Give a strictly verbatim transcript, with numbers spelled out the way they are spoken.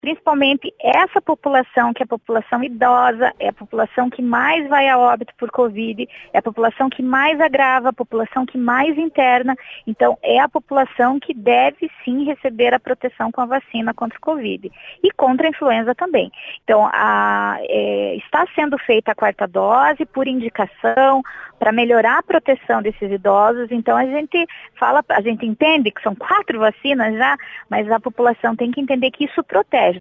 principalmente essa população, que é a população idosa, é a população que mais vai a óbito por Covid, é a população que mais agrava, a população que mais interna, então é a população que deve sim receber a proteção com a vacina contra o Covid e contra a influenza também. Então, a, é, está sendo feita a quarta dose por indicação para melhorar a proteção desses idosos, então a gente fala, a gente entende que são quatro vacinas já, mas a população tem que entender que isso protege.